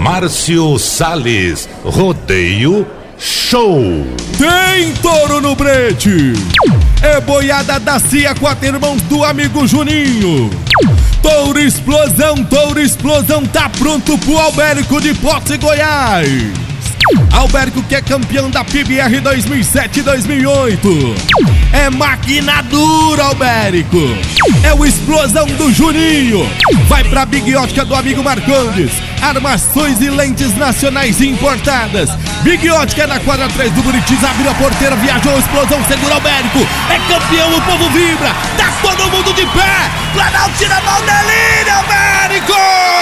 Márcio Salles, Rodeio Show. Tem touro no brete. É boiada da CIA, 4 irmãos do amigo Juninho. Touro Explosão tá pronto pro Albérico de Posse, Goiás. Albérico que é campeão da PBR 2007 e 2008. É máquina dura, Albérico. É o Explosão do Juninho. Vai pra Big Ótica do amigo Marcondes. Armações e lentes nacionais importadas. Big Ótica é na quadra 3 do Buritis. Abriu a porteira, viajou, Explosão, segura Albérico. É campeão, o povo vibra. Tá todo mundo de pé. Planalto tira a mão dele, Albérico.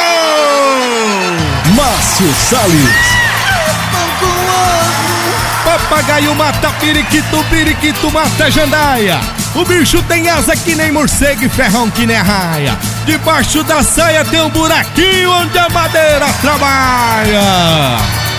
Márcio Salles. Papagaio mata periquito, periquito mata jandaia. O bicho tem asa que nem morcego e ferrão que nem raia. Debaixo da saia tem um buraquinho onde a madeira trabalha.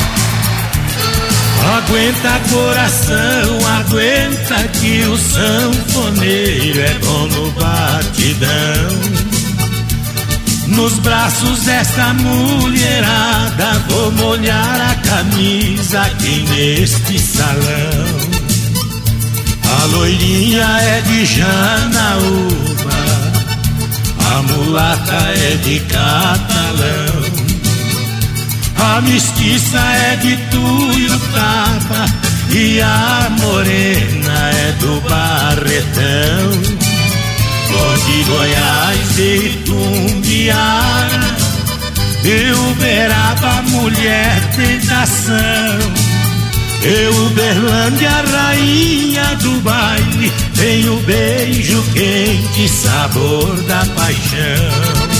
Aguenta coração, aguenta que o sanfoneiro é bom no batidão. Nos braços desta mulherada vou molhar a camisa aqui neste salão. A loirinha é de Janaúba, a mulata é de Catalão, a mestiça é de Tuiutaba e a morena é do Barretão. De Goiás e Tumbiara, eu Uberaba, mulher tentação. Eu Uberlândia, rainha do baile, tenho beijo quente, sabor da paixão.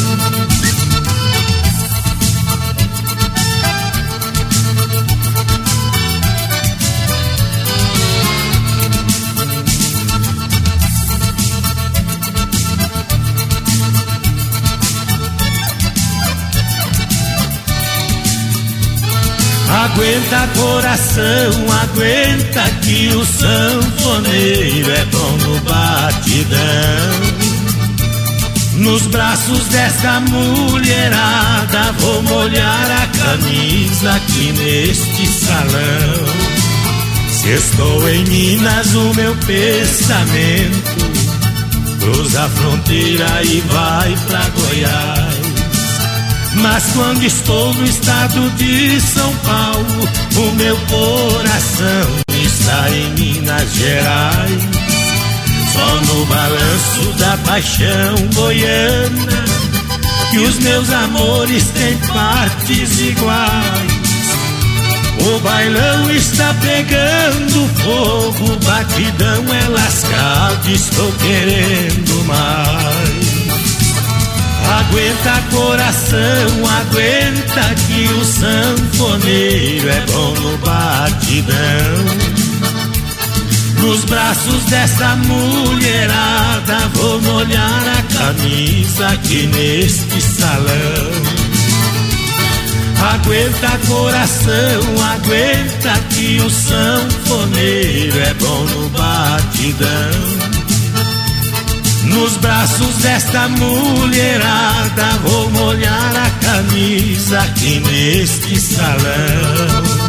Aguenta coração, aguenta que o sanfoneiro é bom no batidão. Nos braços desta mulherada vou molhar a camisa aqui neste salão. Se estou em Minas o meu pensamento cruza a fronteira e vai pra Goiás. Mas quando estou no estado de São Paulo, o meu coração está em Minas Gerais. Só no balanço da paixão goiana que os meus amores têm partes iguais. O bailão está pegando fogo, batidão é lascado, estou querendo mais. Aguenta coração, aguenta que o sanfoneiro é bom no batidão. Nos braços dessa mulherada vou molhar a camisa aqui neste salão. Aguenta coração, aguenta que o sanfoneiro é bom no batidão. Nos braços desta mulherada vou molhar a camisa aqui neste salão.